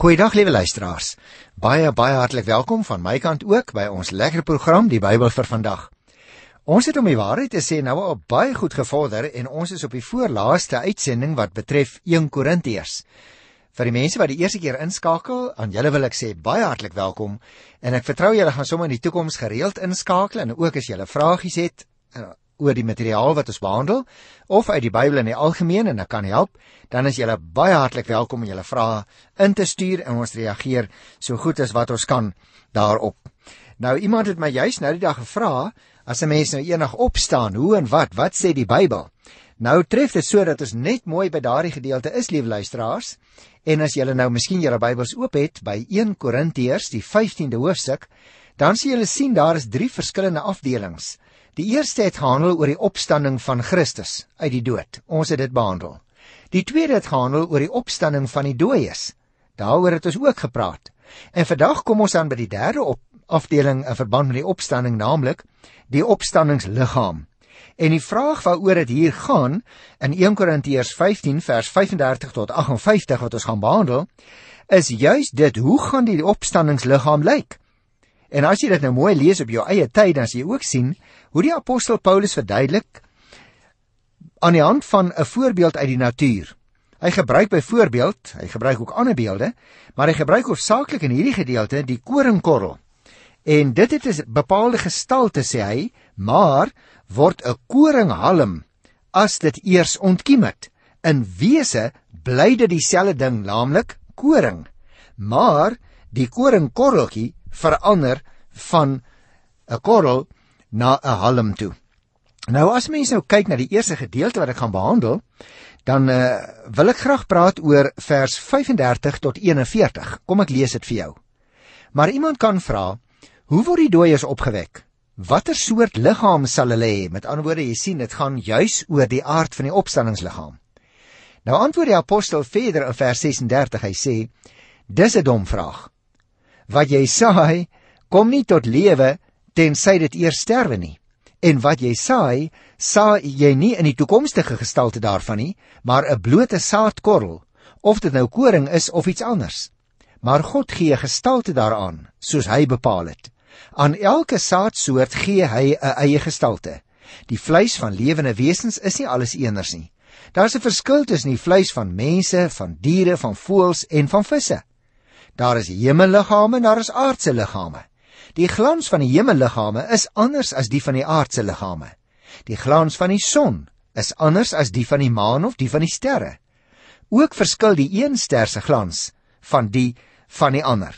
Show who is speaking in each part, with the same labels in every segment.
Speaker 1: Goeiedag liewe luisteraars, baie hartlik welkom van my kant ook by ons lekker program, die Bybel vir vandag. Ons het om die waarheid te sê nou al baie goed gevorder en ons is op die voorlaaste uitsending wat betref 1 Korintiërs. Vir die mense wat die eerste keer inskakel, aan julle wil ek sê baie hartlik welkom en ek vertrou julle gaan sommer in die toekoms gereeld inskakel en ook as julle vragies het oor die materiaal wat ons behandel, of uit die Bybel in die algemeen en ek kan help, dan is julle baie hartlik welkom om julle vrae in te stuur en ons reageer so goed as wat ons kan daarop. Nou, iemand het my juist nou die dag gevra, as 'n mens nou eendag opstaan, hoe en wat sê die Bybel? Nou tref dit so dat ons net mooi by daardie gedeelte is, liewe luisteraars, en as julle nou miskien julle Bybels oop het, by 1 Korintiërs, die 15de hoofstuk, dan sal julle sien daar is 3 verskillende afdelings. Die eerste het gehandel oor die opstanding van Christus uit die dood. Ons het dit behandel. Die tweede het gehandel oor die opstanding van die dooies. Daaroor het ons ook gepraat. En vandag kom ons aan by die derde afdeling in verband met die opstanding, naamlik die opstandingsliggaam. En die vraag waaroor dit hier gaan, in 1 Korintiërs 15 vers 35 tot 58 wat ons gaan behandel, is juist dit, hoe gaan die opstandingsliggaam lyk? En as jy dit nou mooi lees op jou eie tyd, dan sal jy ook sien hoe die apostel Paulus verduidelik aan die hand van 'n voorbeeld uit die natuur. Hy gebruik byvoorbeeld, hy gebruik ook ander beelde, maar hy gebruik hoofsaaklik in hierdie gedeelte die koringkorrel. En dit het 'n bepaalde gestalte, sê hy, maar word 'n koringhalm as dit eers ontkiem het. In wese bly dit dieselfde ding, naamlik koring, maar die koringkorreltjie verander van 'n korrel na 'n halm toe. Nou as mens nou kyk na die eerste gedeelte wat ek gaan behandel, dan wil ek graag praat oor vers 35 tot 41. Kom ek lees dit vir jou. Maar iemand kan vra, hoe word die dooies opgewek? Watter soort liggaam sal hulle hê? Met ander woorde, jy sien, dit gaan juis oor die aard van die opstandingsliggaam. Nou antwoord die apostel verder in vers 36, hy sê, dis 'n dom vraag. Wat jy saai, kom nie tot lewe tensy dit eers sterwe nie. En wat jy saai jy nie in die toekomstige gestalte daarvan nie, maar 'n blote saadkorrel, of dit nou koring is of iets anders. Maar God gee gestalte daaraan, soos hy bepaal het. Aan elke saadsoort gee hy 'n eie gestalte. Die vleis van lewende wesens is nie alles eenders nie. Daar is 'n verskil tussen die vleis van mense, van diere, van voëls en van visse. Daar is hemelliggame en daar is aardse liggame. Die glans van die hemelliggame is anders as die van die aardse liggame. Die glans van die son is anders as die van die maan of die van die sterre. Ook verskil die een ster se glans van die ander.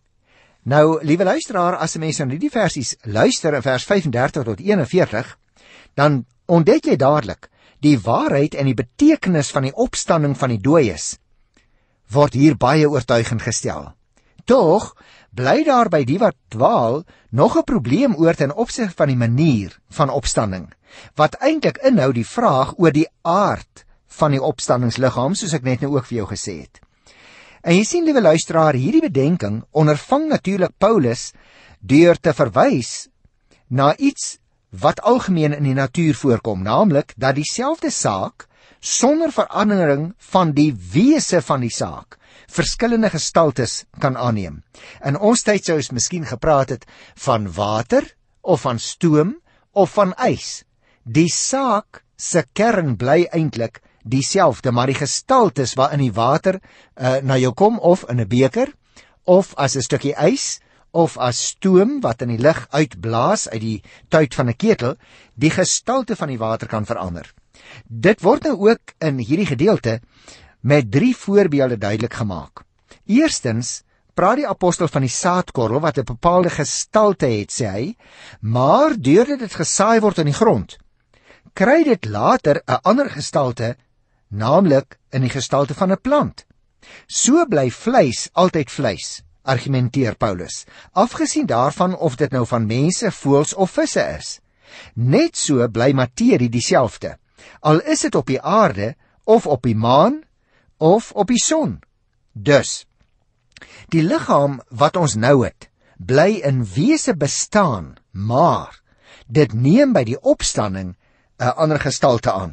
Speaker 1: Nou, liewe luisteraar, as 'n mens na hierdie versies luister in vers 35 tot 41, dan ontdek jy dadelik die waarheid en die betekenis van die opstanding van die dooies word hier baie oortuigend gestel. Tog bly daar by die wat dwaal nog 'n probleem oor ten opsigte van die manier van opstanding, wat eintlik inhou die vraag oor die aard van die opstandingsliggaam, soos ek net nou ook vir jou gesê het. En jy sien, liewe luisteraar, hierdie bedenking ondervang natuurlik Paulus deur te verwys na iets wat algemeen in die natuur voorkom, naamlik dat dieselfde saak sonder verandering van die wese van die saak verskillende gestaltes kan aanneem. In ons tyd sou ons miskien gepraat het van water of van stoom of van ys. Die saak se kern bly eintlik dieselfde, maar die gestaltes waarin die water na jou kom, of in 'n beker, of as 'n stukkie ys, of as stoom wat in die lug uitblaas uit die tuit van 'n ketel, die gestalte van die water kan verander. Dit word nou ook in hierdie gedeelte met 3 voorbeelde duidelik gemaak. Eerstens praat die apostel van die saadkorrel wat 'n bepaalde gestalte het, sê hy, maar deurdat dit gesaai word in die grond, kry dit later 'n ander gestalte, naamlik in die gestalte van 'n plant. So bly vleis altyd vleis, argumenteer Paulus, afgesien daarvan of dit nou van mense, voëls of visse is. Net so bly materie dieselfde, al is dit op die aarde, of op die maan, of op die son. Dus, die liggaam wat ons nou het, bly in wese bestaan, maar dit neem by die opstanding 'n ander gestalte aan.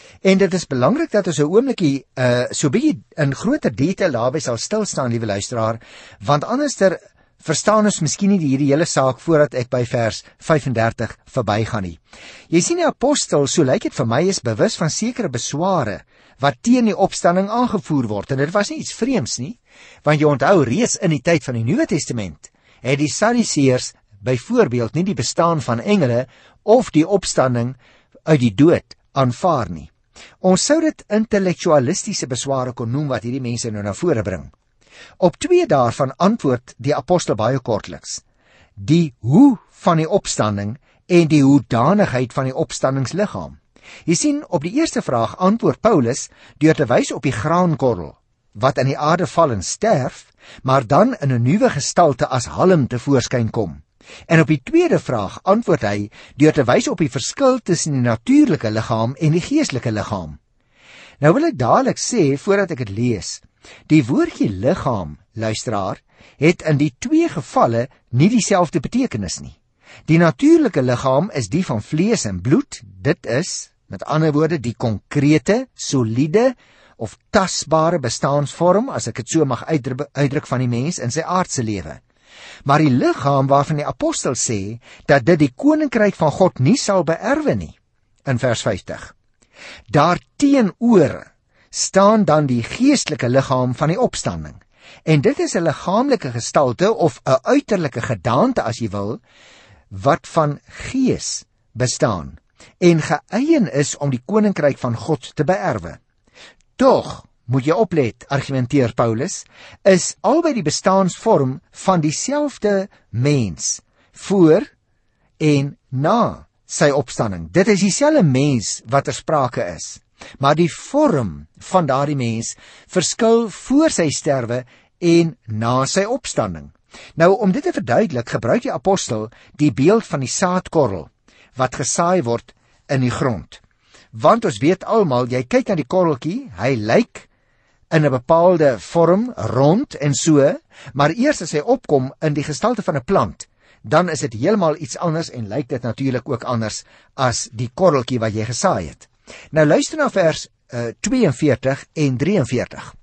Speaker 1: En dit is belangrik dat ons 'n oombliekie so bietjie in groter detail daarby sal stil staan, liewe luisteraar, want anderster verstaan ons miskien nie hierdie hele saak voordat ek by vers 35 verbygaan nie. Jy sien die apostel, so lyk dit vir my, is bewus van sekere besware wat teen die opstanding aangevoer word, en dit was nie iets vreemds nie, want jy onthou reeds in die tyd van die Nuwe Testament het die Sadduseërs byvoorbeeld nie die bestaan van engele of die opstanding uit die dood aanvaar nie. Ons sou dit intellektualistiese besware kon noem wat hierdie mense nou na vore bring. Op 2 daarvan antwoord die apostel baie kortliks. Die hoe van die opstanding en die hoedanigheid van die opstandingsliggaam. Jy sien, op die eerste vraag antwoord Paulus deur te wys op die graankorrel wat in die aarde val en sterf, maar dan in 'n nuwe gestalte as halm tevoorskyn kom. En op die tweede vraag antwoord hy deur te wys op die verskil tussen die natuurlike liggaam en die geestelike liggaam. Nou wil ek dadelik sê, voordat ek dit lees, die woordjie liggaam, luisteraar, het in die 2 gevalle nie dieselfde betekenis nie. Die natuurlike liggaam is die van vlees en bloed, dit is, met ander woorde, die konkrete, soliede of tasbare bestaansvorm, as ek dit so mag uitdruk van die mens in sy aardse lewe. Maar die liggaam waarvan die apostel sê dat dit die koninkryk van God nie sal beerwe nie, in vers 50. Daarteenoor staan dan die geestelike liggaam van die opstanding. En dit is 'n liggaamlike gestalte of 'n uiterlike gedaante, as jy wil, wat van gees bestaan en geëien is om die koninkryk van God te beerwe. Tog, moet jy oplet, argumenteer Paulus, is albei die bestaansvorm van dieselfde mens, voor en na sy opstanding. Dit is dieselfde mens wat ter sprake is, maar die vorm van daardie mens verskil voor sy sterwe en na sy opstanding. Nou, om dit te verduidelik, gebruik die apostel die beeld van die saadkorrel wat gesaai word in die grond. Want ons weet almal, jy kyk na die korreltjie, hy lyk in 'n bepaalde vorm, rond en so, maar eers as hy opkom in die gestalte van 'n plant, dan is dit heeltemal iets anders en lyk dit natuurlik ook anders as die korreltjie wat jy gesaai het. Nou luister na vers 42 en 43.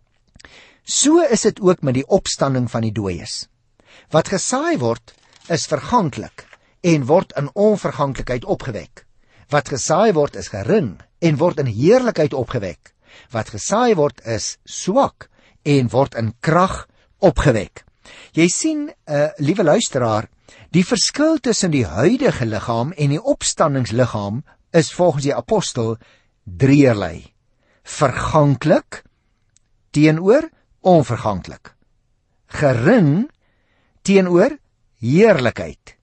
Speaker 1: So is dit ook met die opstanding van die dooies. Wat gesaai word, is verganklik en word in onverganklikheid opgewek. Wat gesaai word, is gering en word in heerlikheid opgewek. Wat gesaai word, is swak en word in krag opgewek. Jy sien, liewe luisteraar, die verskil tussen die huidige liggaam en die opstandingsliggaam is volgens die apostel drieërlei. Verganklik teenoor onverganklik. Gering teenoor heerlikheid.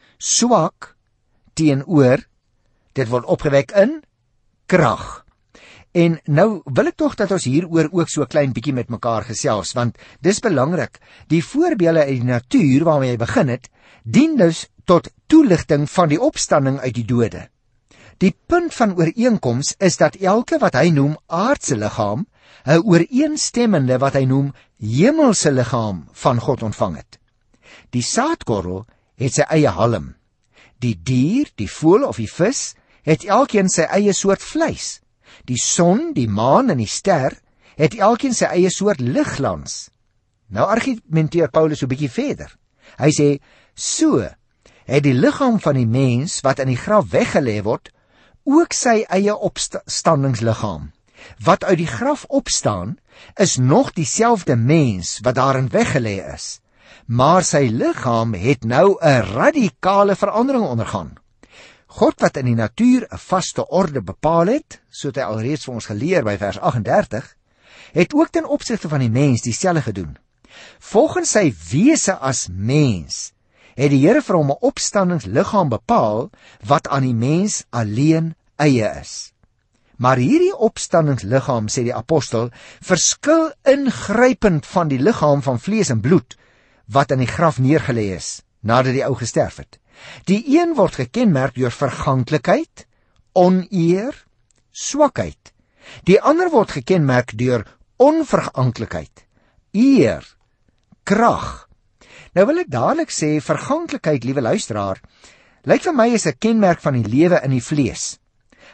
Speaker 1: Swak teenoor, dit word opgewek in krag. En nou wil ek tog dat ons hieroor ook so klein bietjie met mekaar gesels, want dis belangrik. Die voorbeelde uit die natuur waarmee jy begin het, dien dus tot toeligting van die opstanding uit die dode. Die punt van ooreenkoms is dat elke wat hy noem aardse liggaam, 'n ooreenstemmende wat hy noem hemelse liggaam van God ontvang het. Die saadkorrel het sy eie halm. Die dier, die voël of die vis het elkeen sy eie soort vleis. Die son, die maan en die ster het elkeen sy eie soort ligglans. Nou argumenteer Paulus 'n bietjie verder. Hy sê, so het die liggaam van die mens wat in die graf weggelê word, ook sy eie opstandingsliggaam. Wat uit die graf opstaan, is nog dieselfde mens wat daarin weggelê is, maar sy liggaam het nou 'n radikale verandering ondergaan. God wat in die natuur 'n vaste orde bepaal het, so het hy alreeds vir ons geleer by vers 38, het ook ten opsigte van die mens dieselfde gedoen. Volgens sy wese as mens, het die Here vir hom 'n opstandingsliggaam bepaal wat aan die mens alleen eie is. Maar hierdie opstandingsliggaam, sê die apostel, verskil ingrypend van die liggaam van vlees en bloed wat in die graf neergelê is nadat die ou gesterf het. Die een word gekenmerk deur verganklikheid, oneer, swakheid. Die ander word gekenmerk deur onverganklikheid, eer, krag. Nou wil ek dadelik sê, verganklikheid, liewe luisteraar, lyk vir my is 'n kenmerk van die lewe in die vlees.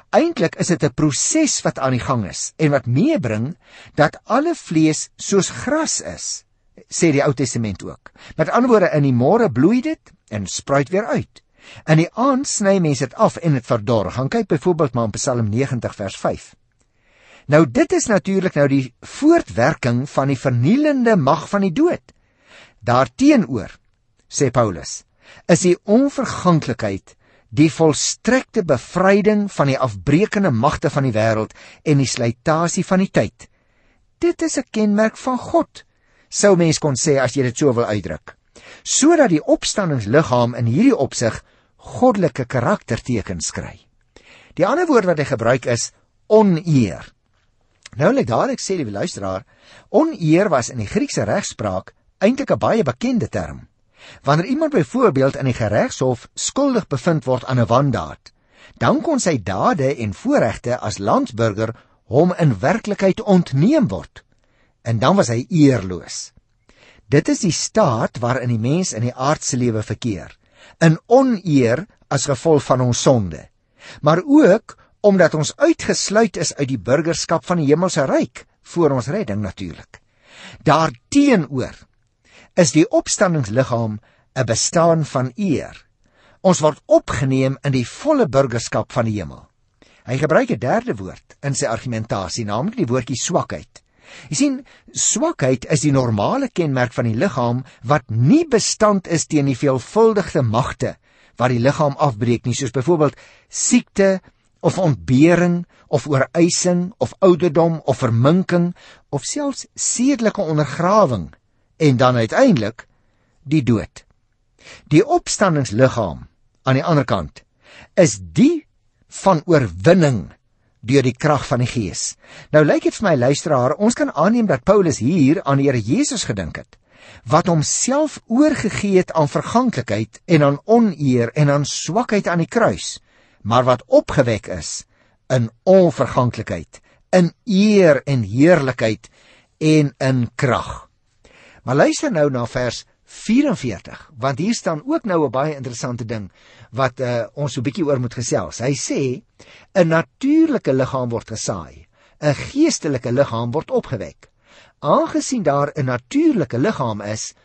Speaker 1: Eintlik is dit 'n proses wat aan die gang is en wat meebring dat alle vlees soos gras is, sê die Ou Testament ook. Met ander woorde, in die môre bloei dit en spruit weer uit. In die aand sny mense dit af en dit verdor. Gaan kyk byvoorbeeld maar in Psalm 90 vers 5. Nou dit is natuurlik nou die voortwerking van die vernielende mag van die dood. Daarteenoor, sê Paulus, is die onverganklikheid die volstrekte bevryding van die afbrekende magte van die wêreld en die slytasie van die tyd. Dit is 'n kenmerk van God, sou mens kon sê as jy dit so wil uitdruk, sodat die opstandingsliggaam in hierdie opsig goddelike karaktertekens kry. Die ander woord wat hy gebruik is oneer. Nou wil ek dadelik sê, liewe luisteraar, oneer was in die Griekse regspraak eintlik 'n baie bekende term. Wanneer iemand byvoorbeeld in die geregshof skuldig bevind word aan 'n wandaad, dan kon sy dade en voorregte as landsburger hom in werklikheid ontneem word. En dan was hy eerloos. Dit is die staat waarin die mens in die aardse lewe verkeer, in oneer as gevolg van ons sonde, maar ook omdat ons uitgesluit is uit die burgerskap van die hemelse ryk, voor ons redding natuurlik. Daarteenoor is die opstandingsliggaam 'n bestaan van eer. Ons word opgeneem in die volle burgerskap van die hemel. Hy gebruik 'n derde woord in sy argumentasie, naamlik die woordjie swakheid. Jy sien, swakheid is die normale kenmerk van die liggaam wat nie bestand is teen die veelvuldige magte wat die liggaam afbreek nie, soos byvoorbeeld siekte of ontbering of ooreising of ouderdom of verminking of selfs sedelike ondergrawing en dan uiteindelik die dood. Die opstandingsliggaam aan die ander kant is die van oorwinning deur die krag van die Gees. Nou lyk dit vir my, luisteraar, ons kan aanneem dat Paulus hier aan die Here Jesus gedink het, wat homself oorgegee het aan verganklikheid en aan oneer en aan swakheid aan die kruis, maar wat opgewek is in onverganklikheid, in eer en heerlikheid en in krag. Maar luister nou na vers 44, want hier staan ook nou 'n baie interessante ding wat ons so 'n bietjie oor moet gesels. Hy sê, 'n natuurlike liggaam word gesaai, 'n geestelike liggaam word opgewek. Aangesien daar 'n natuurlike liggaam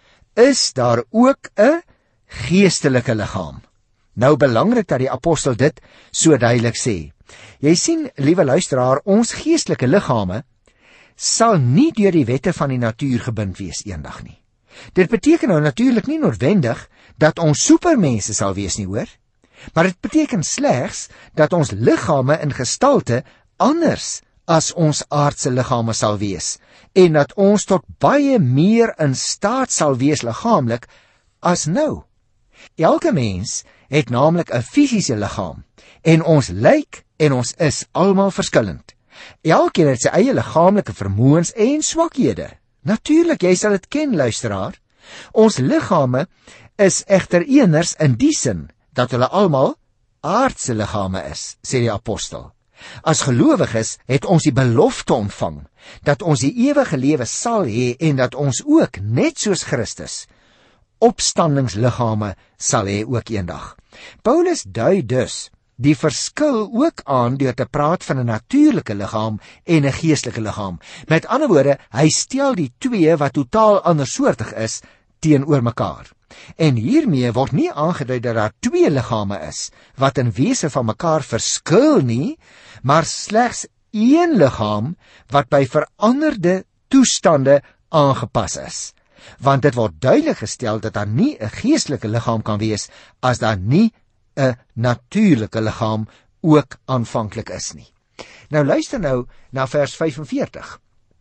Speaker 1: is daar ook 'n geestelike liggaam. Nou belangrik dat die apostel dit so duidelik sê. Jy sien, liewe luisteraar, ons geestelike liggame sal nie deur die wette van die natuur gebind wees eendag nie. Dit beteken nou natuurlik nie noodwendig dat ons supermense sal wees nie, hoor. Maar dit beteken slegs dat ons liggame in gestalte anders as ons aardse liggame sal wees en dat ons tot baie meer in staat sal wees liggaamlik as nou. Elke mens het naamlik 'n fisiese liggaam en ons lyk en ons is almal verskillend. Elkeen het sy eie liggaamlike vermoëns en swakhede. Natuurlik, jy sal dit ken, luisteraar. Ons liggame is egter eeners in die sin dat hulle almal aardse liggame is, sê die apostel. As gelowiges het ons die belofte ontvang dat ons die ewige lewe sal hê en dat ons ook, net soos Christus, opstandingsliggame sal hê ook eendag. Paulus dui dus die verskil ook aan deur te praat van 'n natuurlike liggaam en 'n geestelike liggaam. Met ander woorde, hy stel die twee wat totaal andersoortig is teenoor mekaar. En hiermee word nie aangedui dat daar twee liggame is wat in wese van mekaar verskil nie, maar slegs een liggaam wat by veranderde toestande aangepas is. Want dit word duidelik gestel dat daar nie 'n geestelike liggaam kan wees as daar nie 'n natuurlike liggaam ook aanvanklik is nie. Nou luister nou na vers 45.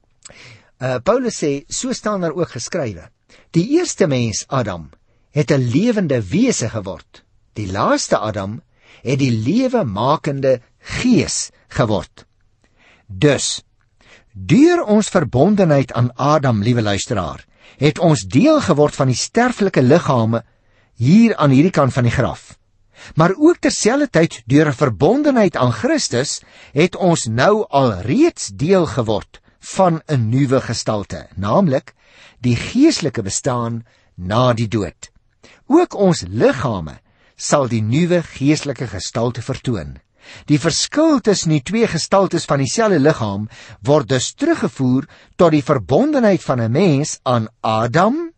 Speaker 1: Paulus sê, so staan daar ook geskrywe: die eerste mens, Adam, het 'n lewende wese geword. Die laaste Adam het die lewemakende gees geword. Dus, deur ons verbondenheid aan Adam, liewe luisteraar, het ons deel geword van die sterflike liggame hier aan hierdie kant van die graf. Maar ook terselfdertyd deur 'n verbondenheid aan Christus het ons nou al reeds deel geword van 'n nuwe gestalte, naamlik die geestelike bestaan na die dood. Ook ons liggame sal die nuwe geestelike gestalte vertoon. Die verskil tussen die twee gestaltes van dieselfde liggaam word dus teruggevoer tot die verbondenheid van 'n mens aan Adam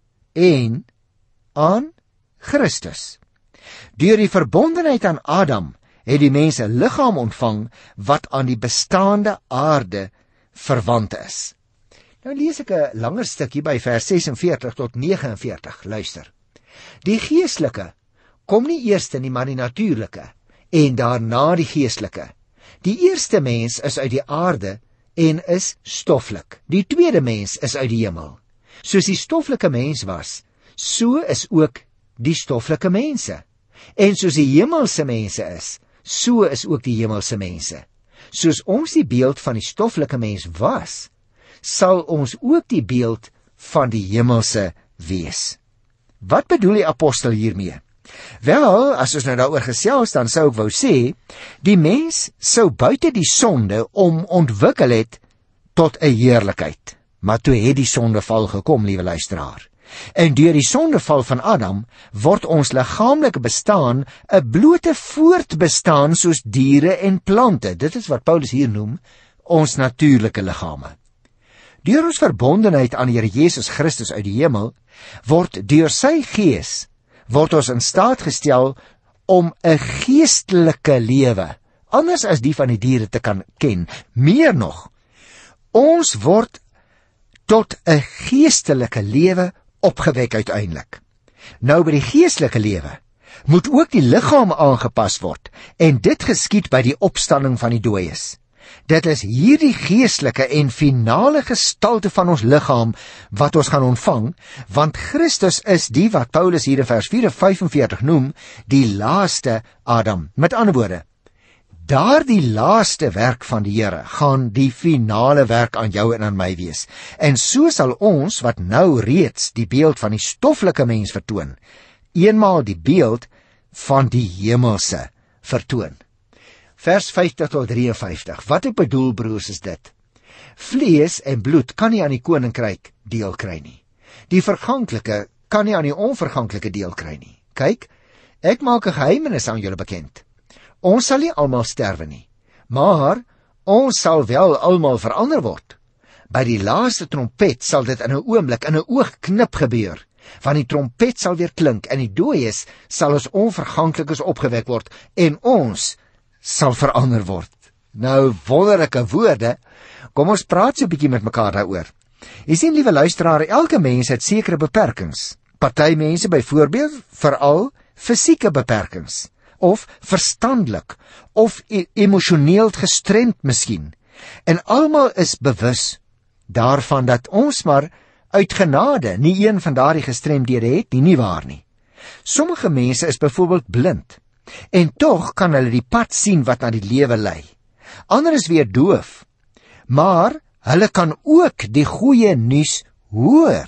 Speaker 1: en aan Christus. Deur die verbondenheid aan Adam het die mens 'n liggaam ontvang wat aan die bestaande aarde verwant is. Nou lees ek 'n langer stukkie by vers 46 tot 49. Luister. Die geestelike kom nie eers nie, maar die natuurlike, en daarna die geestelike. Die eerste mens is uit die aarde en is stoffelik. Die tweede mens is uit die hemel. Soos die stoffelike mens was, so is ook die stoffelike mense. En soos die hemelse mense is, so is ook die hemelse mense. Soos ons die beeld van die stoffelike mens was, sal ons ook die beeld van die hemelse wees. Wat bedoel die apostel hiermee? Wel, as ons nou daaroor gesels, dan sou ek wou sê, die mens sou buite die sonde ontwikkel het tot 'n heerlikheid. Maar toe het die sondeval gekom, liewe luisteraar. En deur die sondeval van Adam word ons liggaamlike bestaan 'n blote voortbestaan soos diere en plante. Dit is wat Paulus hier noem ons natuurlike liggame. Deur ons verbondenheid aan die Here Jesus Christus uit die hemel word deur sy gees word ons in staat gestel om 'n geestelike lewe, anders as die van die diere, te kan ken. Meer nog, ons word tot 'n geestelike lewe opgewek uiteindelik. Nou by die geestelike lewe moet ook die liggaam aangepas word, en dit geskied by die opstanding van die dooies. Dit is hierdie geestelike en finale gestalte van ons liggaam wat ons gaan ontvang, want Christus is die wat Paulus hier in vers 45 noem, die laaste Adam. Met ander woorde, daardie laaste werk van die Here gaan die finale werk aan jou en aan my wees. En so sal ons, wat nou reeds die beeld van die stoffelike mens vertoon, eenmaal die beeld van die hemelse vertoon. Vers 50 tot 53. Wat ek bedoel, broers, is dit: vlees en bloed kan nie aan die koninkryk deel kry nie. Die verganklike kan nie aan die onverganklike deel kry nie. Kyk, ek maak 'n geheimenis aan julle bekend. Ons sal nie almal sterwe nie, maar ons sal wel almal verander word. By die laaste trompet sal dit in 'n oomblik, in 'n oogknip gebeur, want die trompet sal weer klink en die dooies sal as onverganklikes opgewek word en ons sal verander word. Nou, wonderlike woorde. Kom ons praat so 'n bietjie met mekaar daaroor. Jy sien, liewe luisteraar, elke mens het sekere beperkings. Party mense byvoorbeeld veral fisieke beperkings, of verstandelik, of emosioneel gestremd miskien. En almal is bewus daarvan dat ons maar uit genade nie een van daardie gestremdhede het nie waar nie. Sommige mense is byvoorbeeld blind, en tog kan hulle die pad sien wat na die lewe lei. Ander is weer doof, maar hulle kan ook die goeie nuus hoor.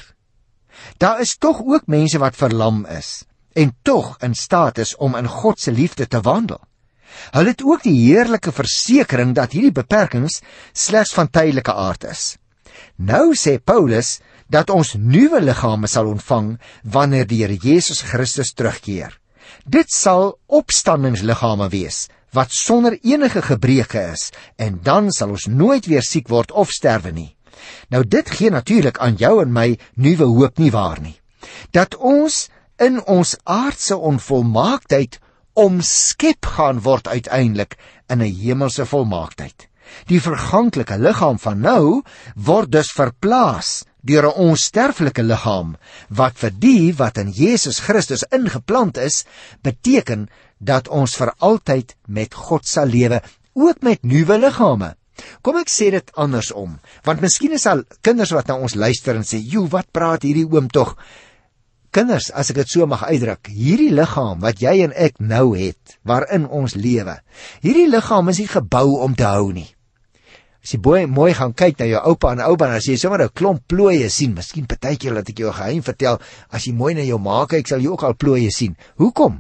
Speaker 1: Daar is tog ook mense wat verlam is, en tog in staat is om in God se liefde te wandel. Hulle het ook die heerlike versekering dat hierdie beperkings slegs van tydelike aard is. Nou sê Paulus dat ons nuwe liggame sal ontvang wanneer die Here Jesus Christus terugkeer. Dit sal opstandingsliggame wees, wat sonder enige gebreke is, en dan sal ons nooit weer siek word of sterwe nie. Nou dit gee natuurlik aan jou en my nuwe hoop, nie waar nie? Dat ons in ons aardse onvolmaaktheid omskep gaan word uiteindelik in 'n hemelse volmaaktheid. Die verganklike liggaam van nou word dus verplaas deur 'n onsterflike liggaam, wat vir die wat in Jesus Christus ingeplant is, beteken dat ons vir altyd met God sal lewe, ook met nuwe liggame. Kom ek sê dit andersom, want miskien is al kinders wat na ons luister en sê, "Joe, wat praat hierdie oom tog?" Kinders, as ek dit so mag uitdruk, hierdie liggaam wat jy en ek nou het, waarin ons lewe, hierdie liggaam is nie gebou om te hou nie. As jy mooi gaan kyk na jou oupa en ouma, as jy sommer 'n klomp plooie sien, miskien partykeer laat ek jou 'n geheim vertel, as jy mooi na jou ma kyk, sal jy ook al plooie sien. Hoekom?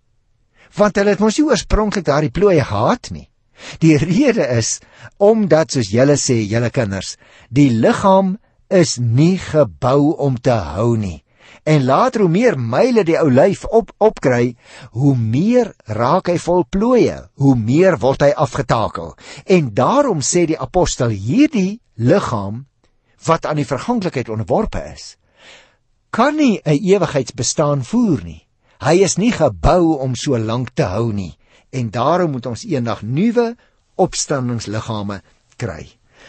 Speaker 1: Want hulle het mos nie oorspronklik daardie plooie gehad nie. Die rede is, omdat, soos julle sê, julle kinders, die liggaam is nie gebou om te hou nie. En later, hoe meer myle die ou lyf opkry, hoe meer raak hy vol plooie, hoe meer word hy afgetakel. En daarom sê die apostel, hierdie liggaam, wat aan die verganklikheid onderworpe is, kan nie 'n ewigheidsbestaan voer nie. Hy is nie gebou om so lank te hou nie. En daarom moet ons eendag nuwe opstandingsliggame kry.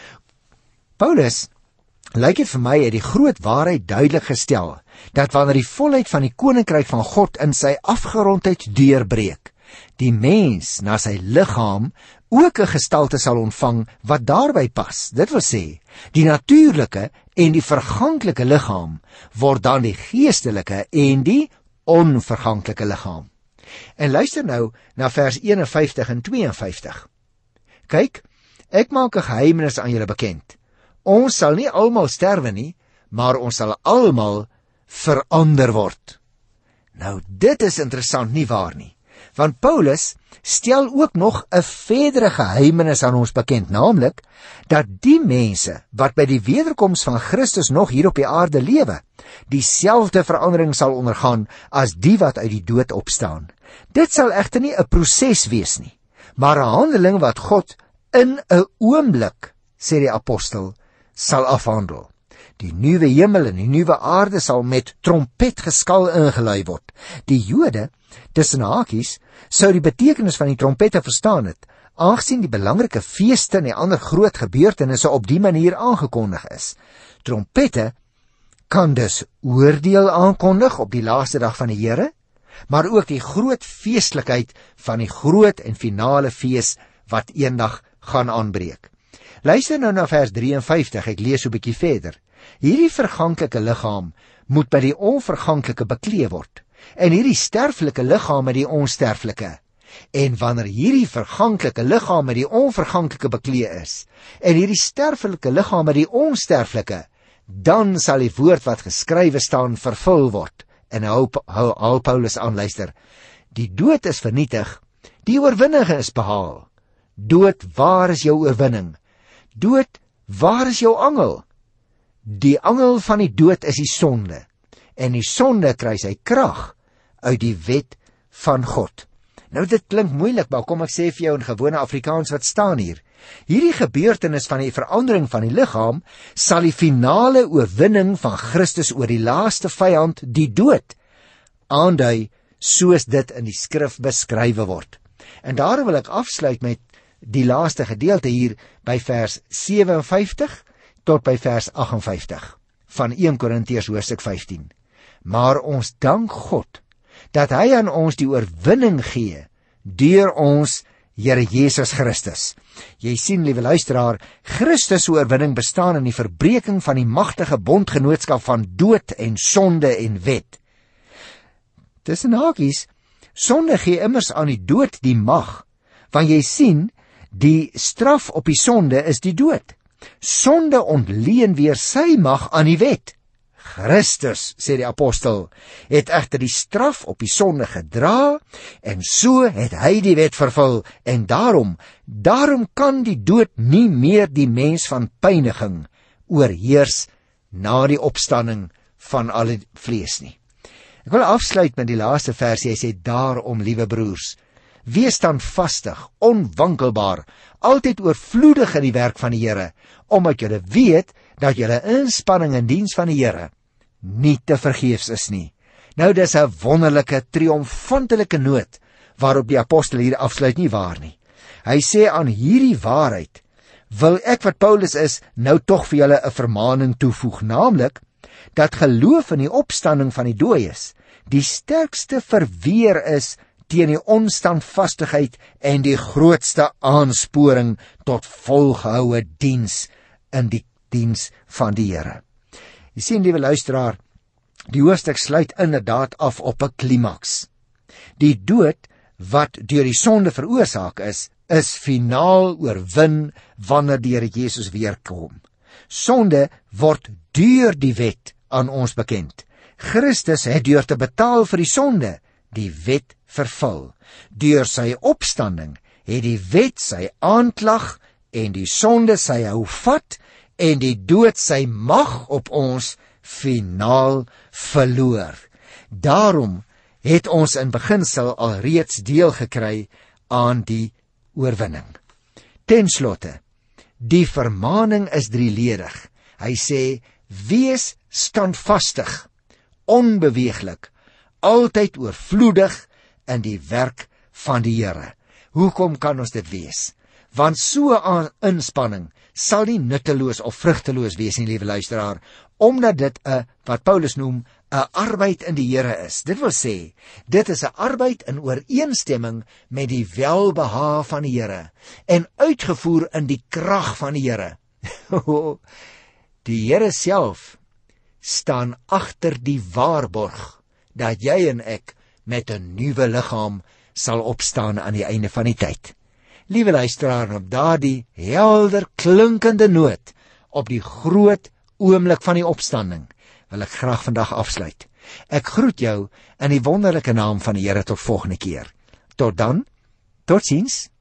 Speaker 1: Paulus, lyk dit vir my, het die groot waarheid duidelik gestel, dat wanneer die volheid van die koninkryk van God in sy afgerondheid deurbreek, die mens na sy liggaam ook 'n gestalte sal ontvang wat daarby pas. Dit wil sê, die natuurlike en die verganklike liggaam word dan die geestelike en die onverganklike liggaam. En luister nou na vers 51 en 52. Kyk, ek maak 'n geheimnis aan julle bekend. Ons sal nie almal sterwe nie, maar ons sal almal verander word. Nou, dit is interessant, nie waar nie? Want Paulus stel ook nog 'n verdere geheimnis aan ons bekend, naamlik dat die mense wat by die wederkoms van Christus nog hier op die aarde lewe, dieselfde verandering sal ondergaan as die wat uit die dood opstaan. Dit sal egter nie 'n proses wees nie, maar 'n handeling wat God in 'n oomblik, sê die apostel, sal afhandel. Die nuwe hemel en die nuwe aarde sal met trompetgeskal ingelui word. Die Jode, tussen hakies, sou die betekenis van die trompette verstaan het, aangesien die belangrike feeste en die ander groot gebeurtenisse op die manier aangekondig is. Trompette kan dus oordeel aankondig op die laaste dag van die Here, maar ook die groot feestelikheid van die groot en finale fees wat eendag gaan aanbreek. Luister nou na vers 53, ek lees so 'n bietjie verder. Hierdie verganklike liggaam moet by die onverganklike beklee word, en hierdie sterflike liggaam met die onsterflike. En wanneer hierdie verganklike liggaam met die onverganklike beklee is, en hierdie sterflike liggaam met die onsterflike, dan sal die woord wat geskrywe staan vervul word. En hou Paulus aan, luister. Die dood is vernietig, die oorwinning is behaal. Dood, waar is jou oorwinning? Dood, waar is jou angel? Die angel van die dood is die sonde, en die sonde kry sy krag uit die wet van God. Nou dit klink moeilik, maar kom ek sê vir jou in gewone Afrikaans wat staan hier. Hierdie gebeurtenis van die verandering van die liggaam sal die finale oorwinning van Christus oor die laaste vyand, die dood, aandui soos dit in die skrif beskrywe word. En daarom wil ek afsluit met die laaste gedeelte hier by vers 57 tot by vers 58 van 1 Korintiërs hoofstuk 15. Maar ons dank God dat hy aan ons die oorwinning gee deur ons Here Jesus Christus. Jy sien, liewe luisteraar, Christus se oorwinning bestaan in die verbreeking van die magtige bondgenootskap van dood en sonde en wet. Tussen hakies, sonde gee immers aan die dood die mag, want jy sien, die straf op die sonde is die dood. Sonde ontleen weer sy mag aan die wet. Christus, sê die apostel, het egter die straf op die sonde gedra, en so het hy die wet vervul, en daarom kan die dood nie meer die mens van pyniging oorheers na die opstanding van alle vlees nie. Ek wil afsluit met die laaste versie. Hy sê, daarom, liewe broers, wees standvastig, onwankelbaar, altyd oorvloedig in die werk van die Here, omdat julle weet dat julle inspanning in diens van die Here nie te vergeefs is nie. Nou, dis 'n wonderlike, triomfantelike noot waarop die apostel hier afsluit, nie waar nie. Hy sê, aan hierdie waarheid wil ek, wat Paulus is, nou tog vir julle 'n vermaaning toevoeg, naamlik dat geloof in die opstanding van die dooies die sterkste verweer is teen die onstandvastigheid en die grootste aansporing tot volgehoue diens in die diens van die Here. Jy sien, liewe luisteraar, die hoofstuk sluit inderdaad af op 'n klimaks. Die dood wat deur die sonde veroorsaak is finaal oorwin wanneer die Here Jesus weerkom. Sonde word deur die wet aan ons bekend. Christus het deur te betaal vir die sonde die wet vervul. Deur sy opstanding het die wet sy aanklag en die sonde sy hou vat en die dood sy mag op ons finaal verloor. Daarom het ons in beginsel al reeds deel gekry aan die oorwinning. Ten slotte, die vermaning is drieledig. Hy sê, wees standvastig, onbeweeglik, altyd oorvloedig in die werk van die Here. Hoekom kan ons dit wees? Want so 'n inspanning sal nie nutteloos of vrugteloos wees nie, liewe luisteraar, omdat dit wat Paulus noem, 'n arbeid in die Here is. Dit wil sê, dit is 'n arbeid in ooreenstemming met die welbehae van die Here en uitgevoer in die krag van die Here. Die Here self staan agter die waarborg dat jy en ek met 'n nuwe liggaam sal opstaan aan die einde van die tyd. Liewe luisteraar, op daardie helder klinkende noot, op die groot oomblik van die opstanding, wil ek graag vandag afsluit. Ek groet jou in die wonderlike naam van die Here tot volgende keer. Tot dan, totsiens.